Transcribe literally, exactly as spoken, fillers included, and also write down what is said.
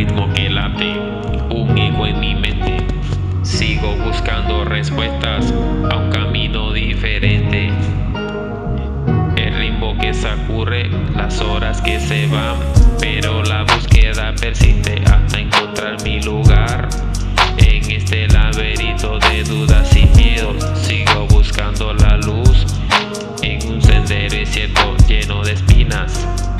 ritmo que late, un eco en mi mente. Sigo buscando respuestas a un camino diferente. El ritmo que sacurre, las horas que se van, pero la búsqueda persiste hasta encontrar mi lugar. En este laberinto de dudas y miedos, sigo buscando la luz en un sendero incierto lleno de espinas.